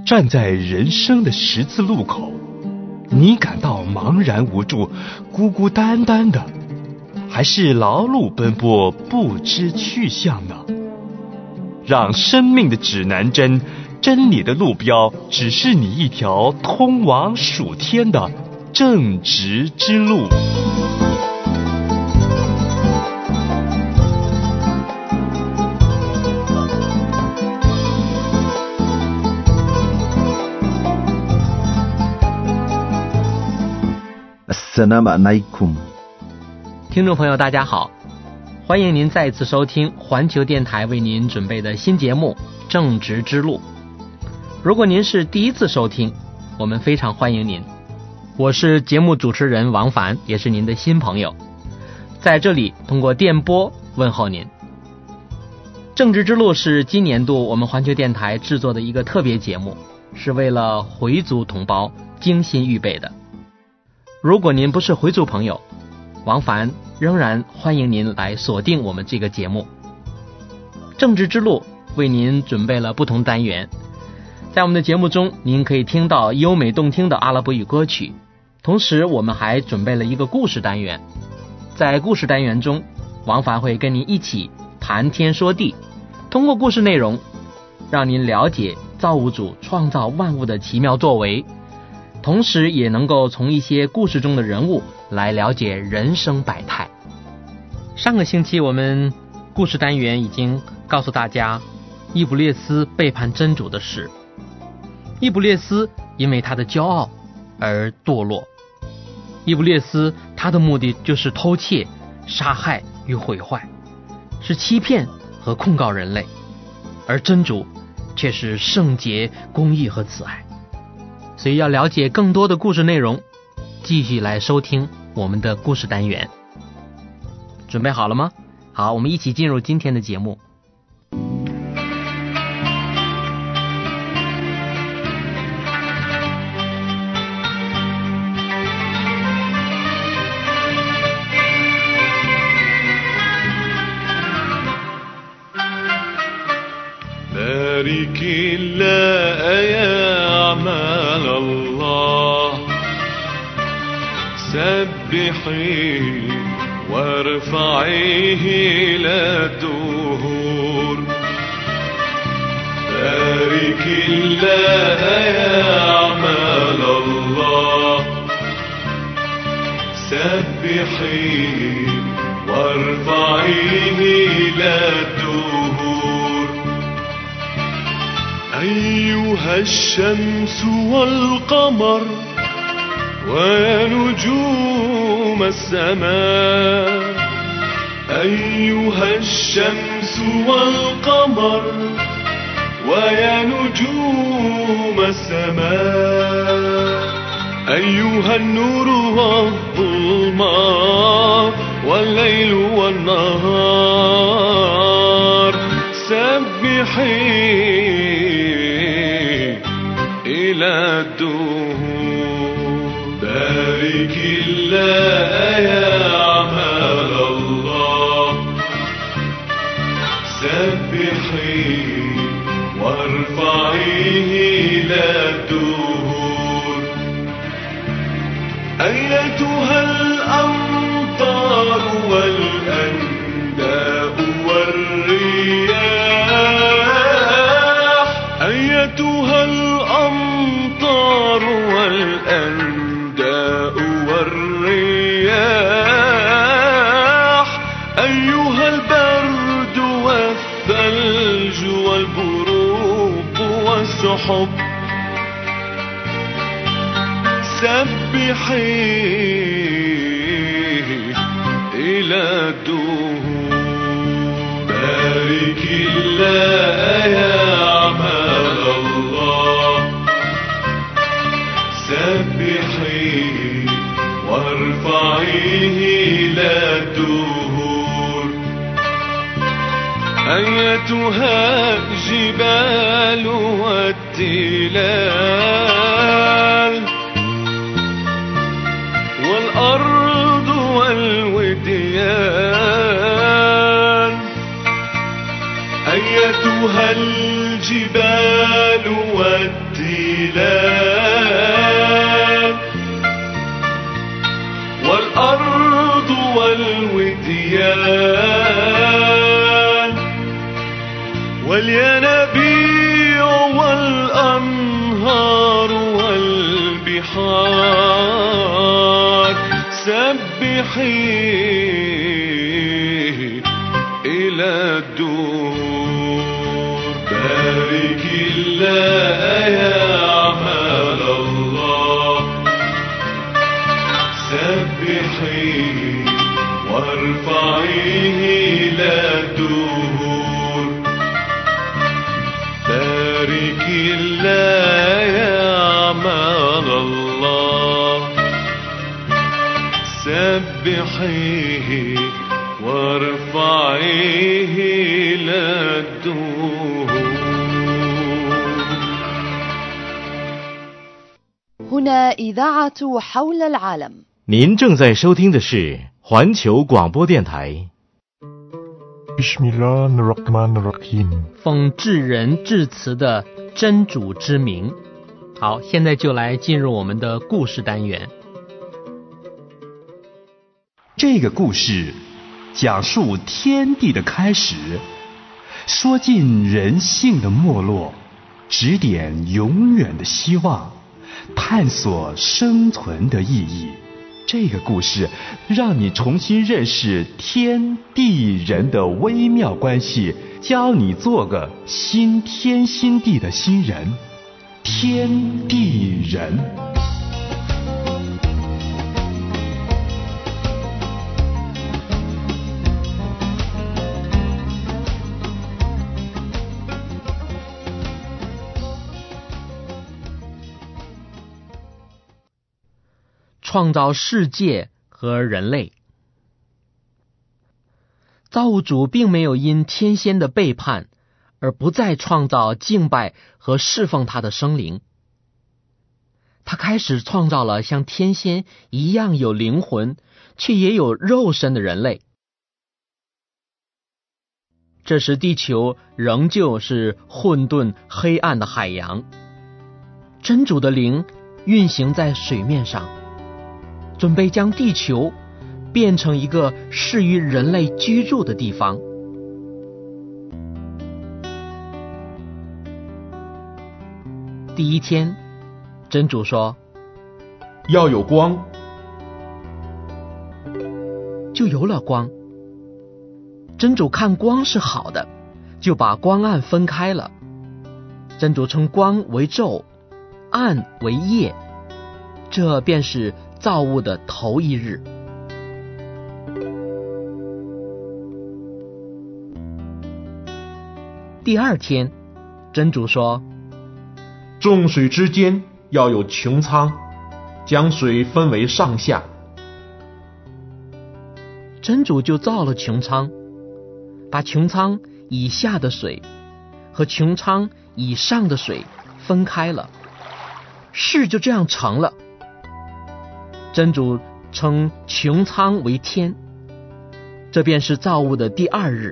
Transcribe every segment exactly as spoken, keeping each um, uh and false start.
站在人生的十字路口，你感到茫然无助、孤孤单单的，还是劳碌奔波不知去向呢？让生命的指南针、真理的路标指示你一条通往属天的正直之路。 Assalamualaikum， 听众朋友大家好，欢迎您再次收听环球电台为您准备的新节目《正直之路》。如果您是第一次收听，我们非常欢迎您。我是节目主持人王凡，也是您的新朋友，在这里通过电波问候您。正直之路是今年度我们环球电台制作的一个特别节目，是为了回族同胞精心预备的。如果您不是回族朋友，王凡仍然欢迎您来锁定我们这个节目。正直之路为您准备了不同单元，在我们的节目中，您可以听到优美动听的阿拉伯语歌曲，同时我们还准备了一个故事单元。在故事单元中，王凡会跟您一起谈天说地，通过故事内容让您了解造物主创造万物的奇妙作为，同时也能够从一些故事中的人物来了解人生百态。上个星期我们故事单元已经告诉大家伊卜列斯背叛真主的事。伊卜列斯因为他的骄傲而堕落。伊卜列斯他的目的就是偷窃、杀害与毁坏，是欺骗和控告人类，而真主却是圣洁、公义和慈爱。所以要了解更多的故事内容，继续来收听我们的故事单元。准备好了吗？好，我们一起进入今天的节目。 بارك الله يا أعمال الله سبحيه وارفعيه إلى الدهور بارك الله يا أعمال الله سبحيه وارفعيه إلى الدهور أيها الشمس والقمر ويا نجوم السماء أيها الشمس والقمر ويا نجوم السماء أيها النور والظلمات والليل والنهار سبحيه إلى الدهور بارك الله يا أعمال الله سبحيه وارفعيه إلى الدهور أيتها الأمطار والأنداء والرياح أيتها الأمطار والأنداء والرياح أيها البرد والثلج والبروق والسحب سبحيه إلى الدهور بارك الله يا أعمال الله سبحيه وارفعيه إلى الدهور أيتها الجبال والتلال والأرض والوديان أيتها الجبال والتلال والتلال والأرض والوديان والينابيع والأنهار والبحار سبحيه إلى الدور بارك الله يا عمل الله سبحيه وارفعيه إلى الدور بارك الله يا عمل الله سبحيه وارفعيه إلى الدور هنا إذاعة حول العالم。 您正在收听的是环球广播电台。 Bismillahirrahmanirrahim。 奉至仁至慈的真主之名。好，现在就来进入我们的故事单元。 这个故事讲述天地的开始，说尽人性的没落，指点永远的希望，探索生存的意义。这个故事让你重新认识天地人的微妙关系，教你做个新天新地的新人。天地人。 创造世界和人类。造物主并没有因天仙的背叛而不再创造敬拜和侍奉他的生灵，他开始创造了像天仙一样有灵魂却也有肉身的人类。这时地球仍旧是混沌黑暗的海洋，真主的灵运行在水面上，准备将地球变成一个适于人类居住的地方。第一天，真主说：“ 要有光。” 就有了光。真主看光是好的，就把光暗分开了。真主称光为昼，暗为夜，这便是造物的头一日。第二天，真主说：“ 众水之间要有穹苍，将水分为上下。” 真主就造了穹苍，把穹苍以下的水和穹苍以上的水分开了，事就这样成了。真主称穹苍为天，这便是造物的第二日。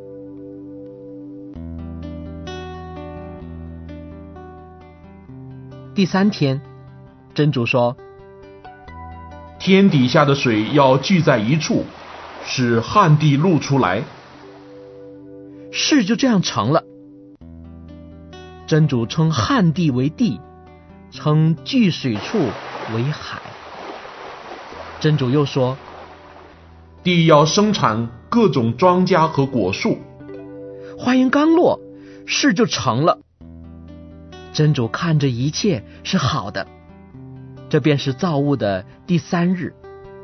第三天，真主说：“ 天底下的水要聚在一处，使旱地露出来。” 事就这样成了。真主称旱地为地，称聚水处为海。真主又说：“ 地要生产各种庄稼和果树。” 话音刚落，事就成了。真主看着一切是好的，这便是造物的第三日。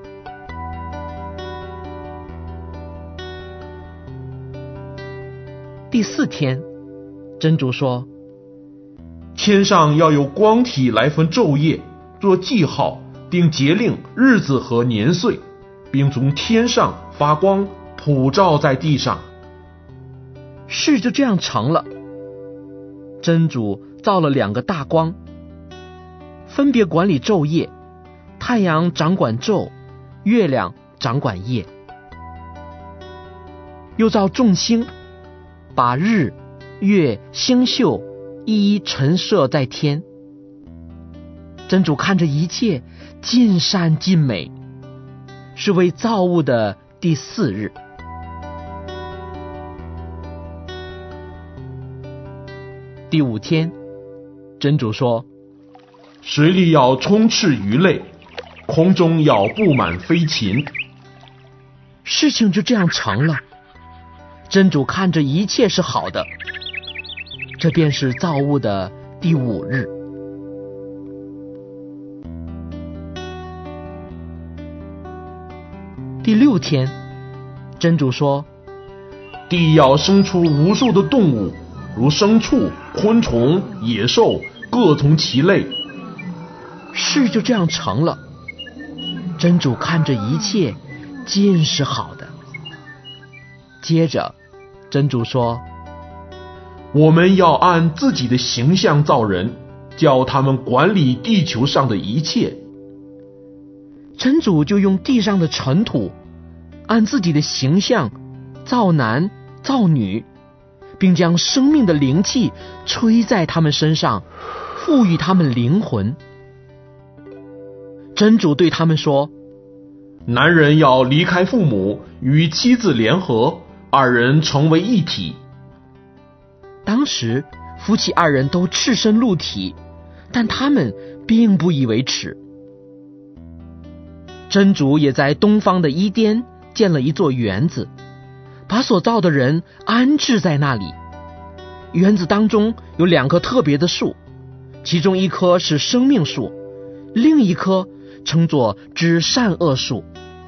第四天，真主说：“ 天上要有光体来分昼夜，做记号，定节令、日子和年岁，并从天上发光，普照在地上。” 事就这样成了。真主造了两个大光，分别管理昼夜，太阳掌管昼，月亮掌管夜。又造众星，把日、月、星宿一一陈设在天。 真主看着一切尽善尽美，是为造物的第四日。第五天，真主说， 水里要充斥鱼类，空中要布满飞禽。 事情就这样成了。真主看着一切是好的，这便是造物的第五日。第六天，真主说， 地要生出无数的动物，如牲畜、昆虫、野兽，各从其类。 事就这样成了。真主看着一切尽是好的。接着真主说， 我们要按自己的形象造人，叫他们管理地球上的一切。 真主就用地上的尘土按自己的形象造男造女，并将生命的灵气吹在他们身上，赋予他们灵魂。真主对他们说， 男人要离开父母，与妻子联合，二人成为一体。 当时夫妻二人都赤身露体，但他们并不以为耻。真主也在东方的伊甸建了一座园子，把所造的人安置在那里。园子当中有两棵特别的树，其中一棵是生命树，另一棵称作知善恶树。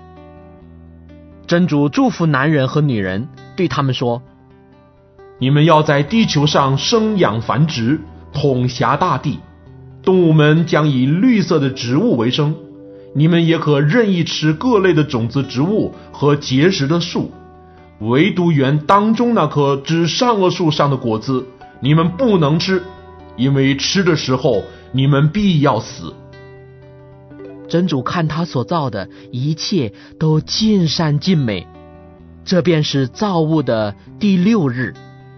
真主祝福男人和女人，对他们说， 你们要在地球上生养繁殖，统辖大地，动物们将以绿色的植物为生，你们也可任意吃各类的种子植物和结实的树，唯独园当中那棵知善恶树上的果子你们不能吃，因为吃的时候你们必要死。 真主看他所造的一切都尽善尽美，这便是造物的第六日。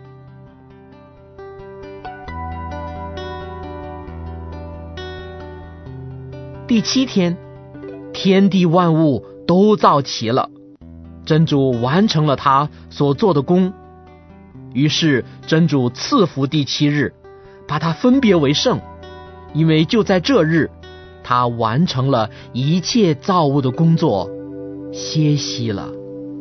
第七天，天地万物都造齐了，真主完成了他所做的工。于是真主赐福第七日，把它分别为圣，因为就在这日，他完成了一切造物的工作，歇息了。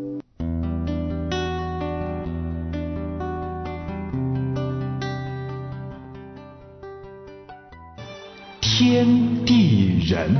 天地人，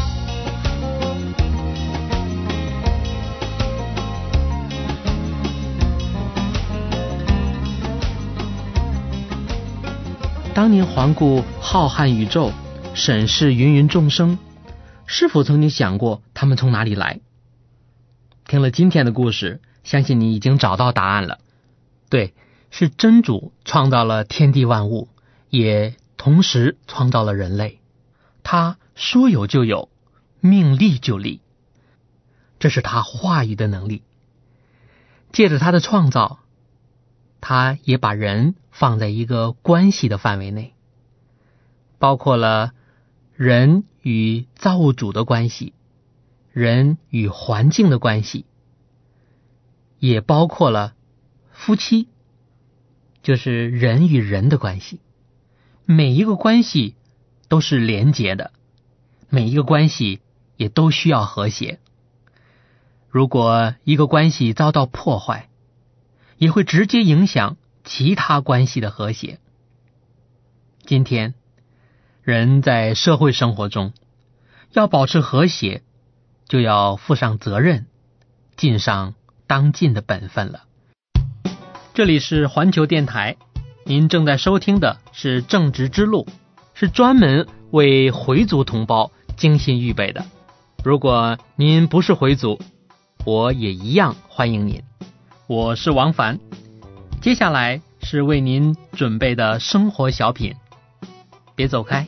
当您环顾浩瀚宇宙，审视芸芸众生，是否曾经想过他们从哪里来？听了今天的故事，相信你已经找到答案了。对，是真主创造了天地万物，也同时创造了人类。他说有就有，命立就立，这是他话语的能力。借着他的创造，他也把人放在一个关系的范围内，包括了人与造物主的关系，人与环境的关系，也包括了夫妻，就是人与人的关系。每一个关系都是连结的，每一个关系也都需要和谐。如果一个关系遭到破坏，也会直接影响其他关系的和谐。今天人在社会生活中要保持和谐，就要负上责任，尽上当尽的本分了。这里是环球电台，您正在收听的是正直之路，是专门为回族同胞精心预备的。如果您不是回族，我也一样欢迎您。我是王凡，接下来是为您准备的生活小品，别走开。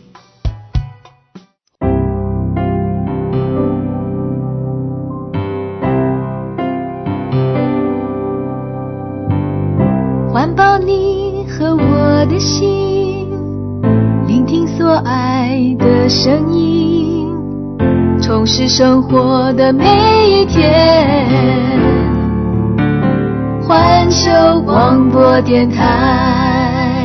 环抱你和我的心，聆听所爱的声音，充实生活的每一天。环球广播电台。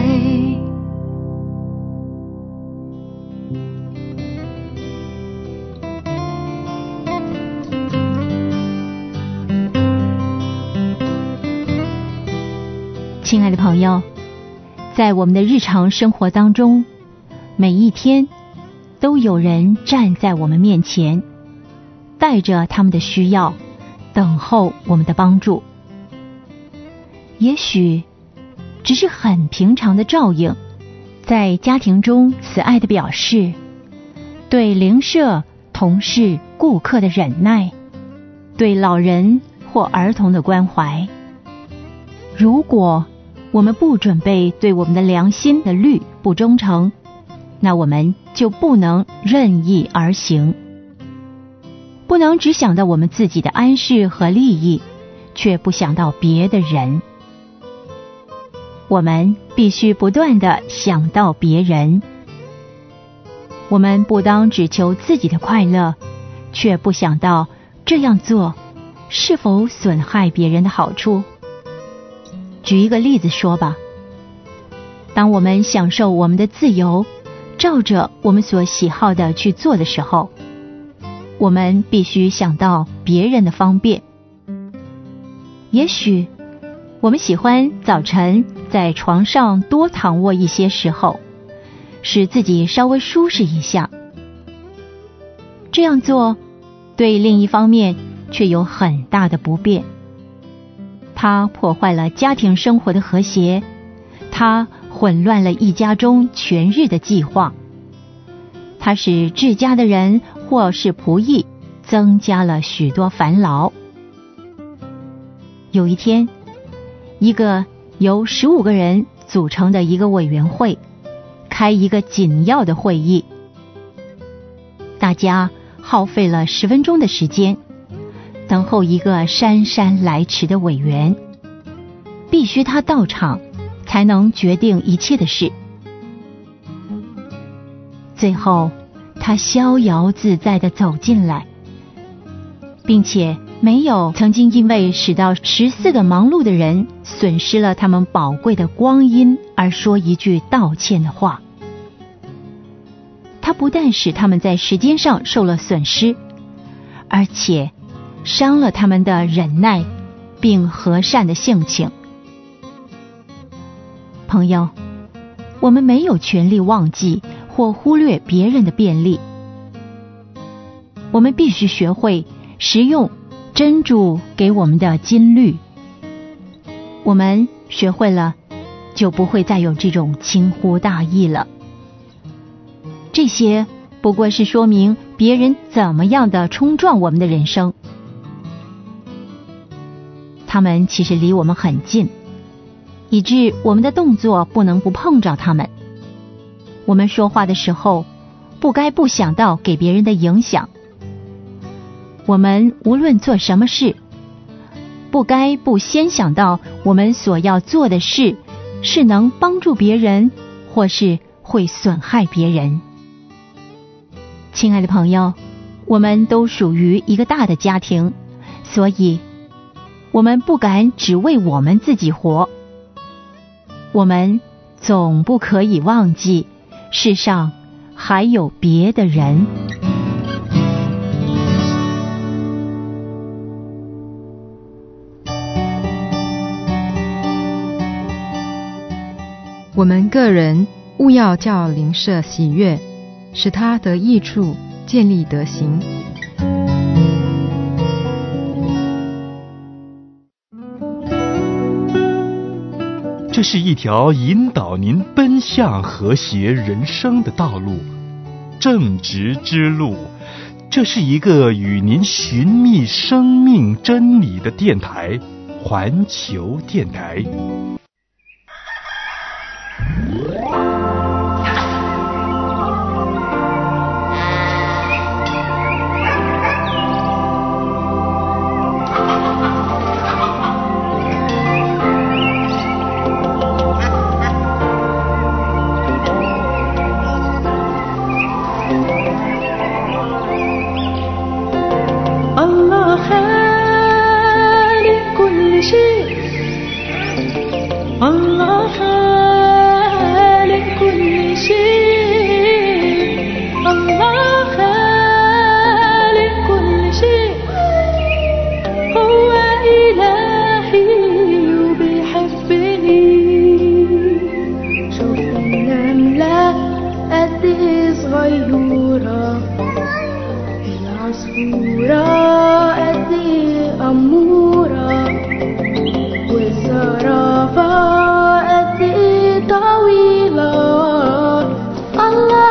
亲爱的朋友，在我们的日常生活当中，每一天都有人站在我们面前，带着他们的需要，等候我们的帮助。也许只是很平常的照应，在家庭中慈爱的表示，对邻舍、同事、顾客的忍耐，对老人或儿童的关怀。如果我们不准备对我们的良心的律不忠诚，那我们就不能任意而行，不能只想到我们自己的安适和利益，却不想到别的人。我们必须不断地想到别人。我们不当只求自己的快乐，却不想到这样做是否损害别人的好处。举一个例子说吧，当我们享受我们的自由，照着我们所喜好的去做的时候，我们必须想到别人的方便。也许我们喜欢早晨在床上多躺卧一些时候，使自己稍微舒适一下。这样做对另一方面却有很大的不便，它破坏了家庭生活的和谐，它混乱了一家中全日的计划，它使治家的人或是仆役增加了许多烦劳。有一天，一个由十五个人组成的一个委员会开一个紧要的会议，大家耗费了十分钟的时间，等候一个姗姗来迟的委员，必须他到场才能决定一切的事。最后他逍遥自在地走进来，并且没有曾经因为使到十四个忙碌的人损失了他们宝贵的光阴而说一句道歉的话。他不但使他们在时间上受了损失，而且伤了他们的忍耐并和善的性情。朋友，我们没有权利忘记或忽略别人的便利。我们必须学会使用真主给我们的金律。我们学会了，就不会再有这种轻忽大意了。这些不过是说明别人怎么样的冲撞我们的人生。他们其实离我们很近，以致我们的动作不能不碰着他们。我们说话的时候，不该不想到给别人的影响。我们无论做什么事，不该不先想到我们所要做的事是能帮助别人，或是会损害别人。亲爱的朋友，我们都属于一个大的家庭，所以我们不敢只为我们自己活。我们总不可以忘记，世上还有别的人。 我们个人务要叫邻舍喜悦，使他得益处，建立德行。 这是一条引导您奔向和谐人生的道路，正直之路。这是一个与您寻觅生命真理的电台，环球电台。 غيورة العصفورة قد ايه أمورة والزرافة قد ايه طويلة الله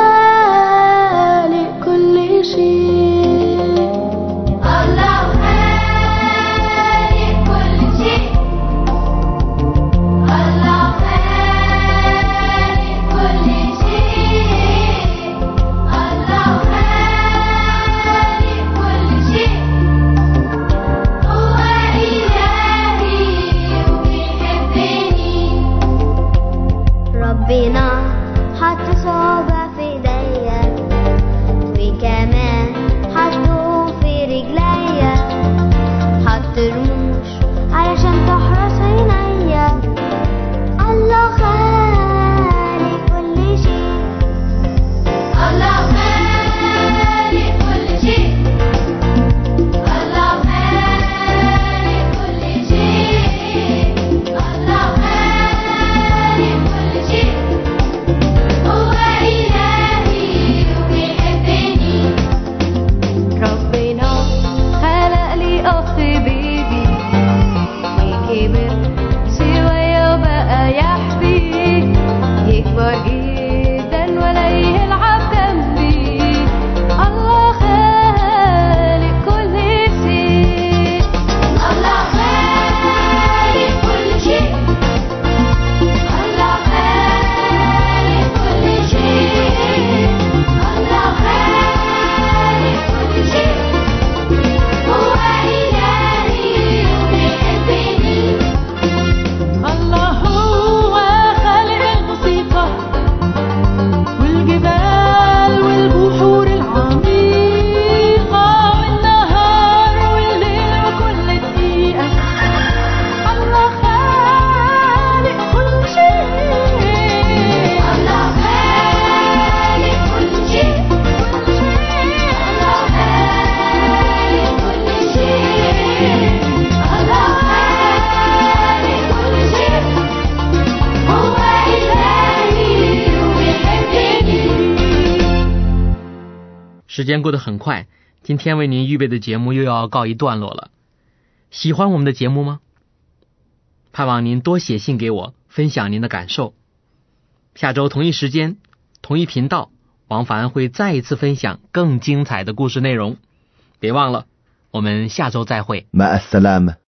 خالق كل شيء الله خالق كل شيء الله خالق كل شيء الله خالق كل شيء هو إلهي وبيحبني ربنا حط صوابع في ايديا وكمان حطه في رجليا حط رموش علشان تحرس عينيا الله خالق كل شيء الله خالق كل شيء الله خالق كل شيء الله خالق كل شيء هو إلهي وبيحبني ربنا خلق لي أخ بيبي وكبر شوية وبقى يحبي يكبر جدا ولا يلعب جنبي الله خالق كل شيء الله خالق كل شيء الله خالق كل شيء الله خالق كل شيء هو إلهي وبيحبني الله هو خالق الموسيقى والجبال والبحور العميقة والنهار والليل وكل دقيقة الله خالق كل شيء الله خالق كل شيء الله خالق كل شيء الله خالق كل شيء هو إلهي وبيحبني 时间过得很快，今天为您预备的节目又要告一段落了。喜欢我们的节目吗？盼望您多写信给我，分享您的感受。下周同一时间，同一频道，王凡会再一次分享更精彩的故事内容。别忘了，我们下周再会。 مع السلامة